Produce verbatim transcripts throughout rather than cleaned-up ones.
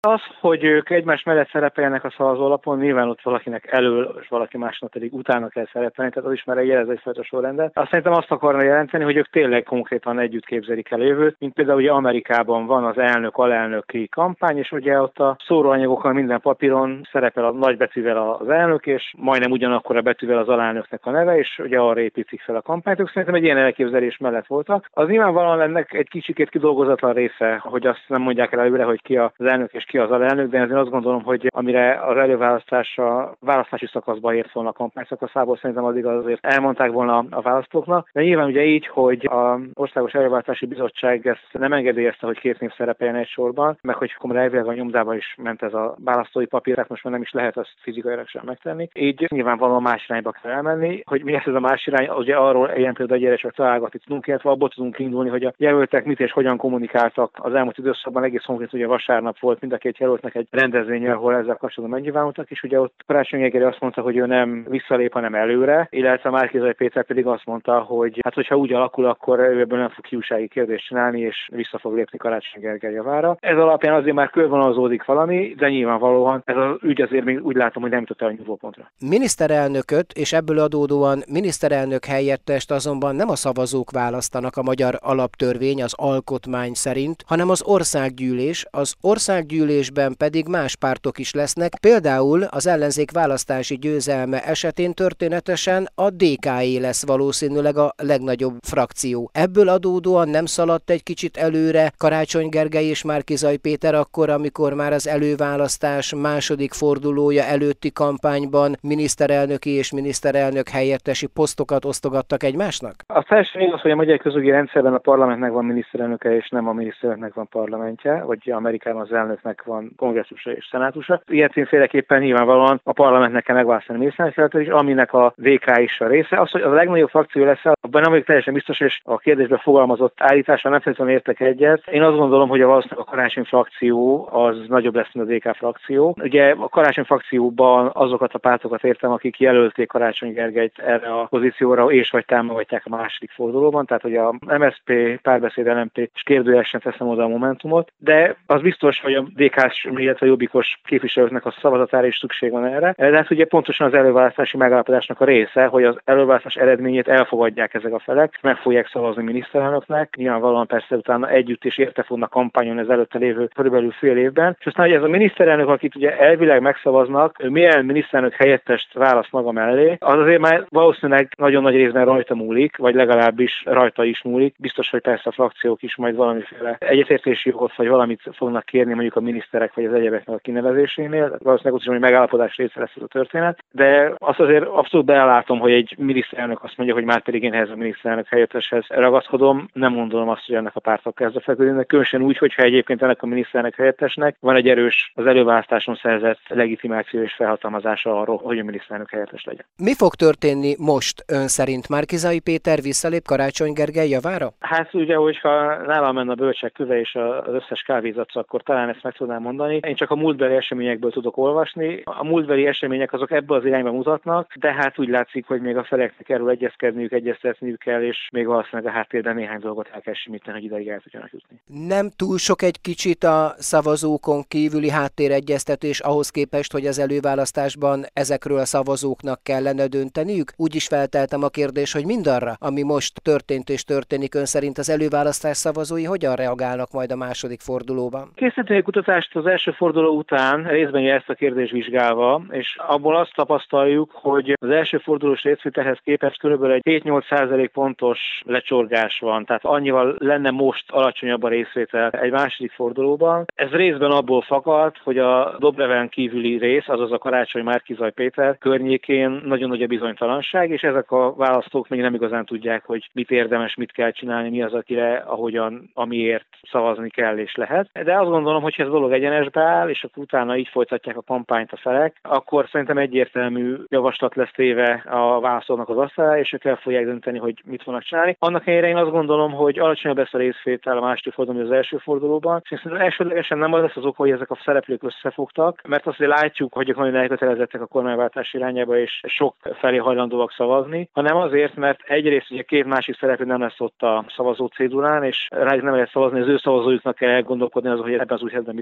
Az, hogy ők egymás mellett szerepeljenek a szavazólapon, nyilván ott valakinek elől, és valaki másnak pedig utána kell szerepelni, tehát az is már egy jelez egyfajta sorrendet. Azt szerintem azt akarna jelenteni, hogy ők tényleg konkrétan együtt képzelik el a jövőt, mint például ugye Amerikában van az elnök-alelnöki kampány, és ugye ott a szóróanyagokon minden papíron szerepel a nagybetűvel az elnök, és majdnem ugyanakkor a betűvel az alelnöknek a neve, és ugye arra építik fel a kampányt. Ők szerintem egy ilyen elképzelés mellett voltak. Az nyilvánvalóan ennek egy kicsikét kidolgozatlan része, hogy azt nem mondják el előre, hogy ki az elnök és ki az alelnök, de én azt gondolom, hogy amire az előválasztás a választási szakaszba ért volna a kampány szakaszából, szerintem addig azért elmondták volna a választóknak. De nyilván ugye így, hogy az Országos Előválasztási Bizottság ezt nem engedélyezte, hogy két név szerepeljen egy sorban, meg hogy akkor elvileg a nyomdába is ment ez a választói papír, tehát most már nem is lehet azt fizikailag sem megtenni. Így nyilvánvalóan más irányba kell elmenni, hogy mi ez a más irány, ugye arról ilyen például egy csak találgatni tudunk, illetve abból tudunk indulni, hogy a jelöltek mit és hogyan kommunikáltak az elmúlt időszakban. Egész konkrét ugye vasárnap volt mind a két jelöltnek egy rendezvény, ahol ezzel kapcsolatban megnyilvánultak, és ugye ott Karácsony Gergely azt mondta, hogy ő nem visszalép, hanem előre, illetve Márki-Zay Péter pedig azt mondta, hogy hát hogyha úgy alakul, akkor ő ebből nem fog hiúsági kérdést csinálni, és vissza fog lépni Karácsony Gergely javára. Ez alapján azért már körvonalazódik valami, de nyilvánvalóan ez az ügy azért még úgy látom, hogy nem jutott el a nyugvópontra. Miniszterelnököt és ebből adódóan miniszterelnök helyettest azonban nem a szavazók választanak a magyar alaptörvény az alkotmány szerint, hanem az országgyűlés, az országgyűlésben pedig más pártok is lesznek, például az ellenzék választási győzelme esetén történetesen a dé ká é lesz valószínűleg a legnagyobb frakció. Ebből adódóan nem szaladt egy kicsit előre Karácsony Gergely és Márki-Zay Péter akkor, amikor már az előválasztás második fordulója előtti kampányban miniszterelnöki és miniszterelnök helyettesi posztokat osztogattak egymásnak? A teljesen igaz, hogy a magyar közjogi rendszerben a parlamentnek van miniszterelnöke, és nem a miniszterelnöknek van parlamentje, vagy Amerikában az elnöknek van kongresszusa és szenátusa. Ilyetféleképpen nyilvánvalóan a parlamentnek kell megválasztani a miniszterelnököt is, aminek a dé ká is a része. Az, hogy a legnagyobb frakció lesz, abban nem vagyok teljesen biztos, és a kérdésben fogalmazott állítása nem feltétlenül értek egyet. Én azt gondolom, hogy a valószínűleg a Karácsony frakció az nagyobb lesz, mint a dé ká frakció. Ugye a Karácsony frakcióban azokat a pártokat értem, akik jelölték Karácsony Gergelyt erre a pozícióra, és vagy támogatják a második fordulóban, tehát hogy a em es zé pé, Párbeszéd, el em pé és kérdőjelesen teszem oda a Momentumot, de az biztos, hogy a dé ká-s, illetve jobbikos képviselőknek a szavazatára is szükség van erre. De hát ugye pontosan az előválasztási megállapodásnak a része, hogy az előválasztás eredményét elfogadják ezek a felek, meg fogják szavazni miniszterelnöknek. Nyilvánvalóan persze utána együtt és érte fognak kampányolni az előtte lévő körülbelül fél évben. És aztán, hogy ez a miniszterelnök, akit ugye elvileg megszavaznak, ő milyen miniszterelnök helyettest választ maga mellé, az azért már valószínűleg nagyon nagy részben rajta múlik, vagy legalábbis rajta is múlik. Biztos, hogy persze a frakciók is majd valamiféle egyetértési jogot vagy valamit fognak kérni mondjuk a miniszterek vagy az egyebeknek a kinevezésénél. Valószínűleg ott is, hogy megállapodás része lesz ez a történet. De azt azért abszolút belátom, hogy egy miniszterelnök azt mondja, hogy már pedig én ehhez a miniszterelnök helyetteshez ragaszkodom. Nem gondolom azt, hogy ennek a pártok kezd a feküdni, különösen úgy, hogyha egyébként ennek a miniszterelnök helyettesnek van egy erős az előválasztáson szerzett legitimáció és felhatalmazása arról, hogy a miniszterelnök helyettes legyen. Mi fog történni most ön szerint? Márki-Zay Péter visszalép Karácsony Gergely javára? Hát ugye, hogyha nálam menne a bölcsek köve és az összes kávézatsz, akkor talán ezt meg tudnám mondani. Én csak a múltbeli eseményekből tudok olvasni. A múltbeli események azok ebbe az irányba mutatnak, de hát úgy látszik, hogy még a feleknek erről egyezkedniük, egyeztetniük kell, és még valószínűleg a háttérben néhány dolgot el kell simítani, hogy ideig el tudjanak jutni. Nem túl sok egy kicsit a szavazókon kívüli háttéregyeztetés ahhoz képest, hogy az előválasztásban ezekről a szavazóknak kellene dönteniük? Úgy is felteltem a kérdés, hogy mindarra, ami most történt és történik, ön szerint az előválasztás szavazói hogyan reagálnak majd a második fordulóban? Készítettünk egy kutatást az első forduló után, részben ezt a kérdést vizsgálva, és abból azt tapasztaljuk, hogy az első fordulós részvételhez képest körülbelül egy hét-nyolc százalék pontos lecsorgás van, tehát annyival lenne most alacsonyabb a részvétel egy második fordulóban. Ez részben abból fakad, hogy a Dobreven kívüli rész, azaz a Karácsony Márki-Zay Péter környékén nagyon nagy a bizonytalanság, és ezek a választók még nem igazán tudják, hogy mit érdemes, mit kell csinálni, mi az, akire, ahogyan, amiért szavazni kell és lehet. De azt gondolom, hogy ez dolog egyenesbe áll, és akkor utána így folytatják a kampányt a felek, akkor szerintem egyértelmű javaslat lesz téve a választóknak az asztalára, és ők el fogják dönteni, hogy mit fognak csinálni. Annak ellenére én azt gondolom, hogy alacsonyabb lesz a részvétel a második fordulóban, az első fordulóban, és szerintem elsődlegesen nem az lesz az ok, hogy ezek a szereplők összefogtak, mert azt, hogy látjuk, hogy ők nagyon elkötelezettek a kormányváltás irányába, és sok felé hajlandóak szavazni, hanem azért, mert egyrészt ugye két másik szereplő nem lesz ott a szavazó cédulán, és rájuk nem lehet szavazni, az ő szavazójuknak kell elgondolkodni azon, hogy ebben az új helyzetben mit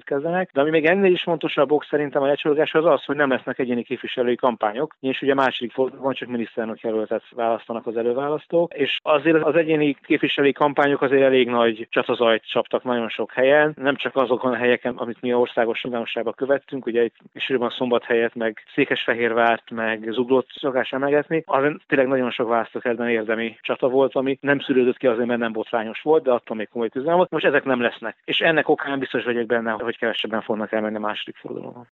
következzenek. De ami még ennél is fontosabb ok szerintem a lecsorgás az az, hogy nem lesznek egyéni képviselői kampányok, és ugye a második fordulóban csak miniszterelnök jelöltet választanak az előválasztók, és azért az egyéni képviselői kampányok azért elég nagy csatazajt csaptak nagyon sok helyen, nem csak azokon a helyeken, amit mi országos nyilvánosságban követtünk, ugye egy kisülőben Szombathelyet, meg Székesfehérvárt, meg Zuglót szokás emelgetni, az tényleg nagyon sok választókerületben érdemi csata volt, ami nem szűrődött ki azért, mert nem botrányos volt, de attól még komoly küzdelem volt. Most ezek nem lesznek. És ennek okán biztos vagyok benne, hogy kevesebben fognak elmenni a második fordulóban.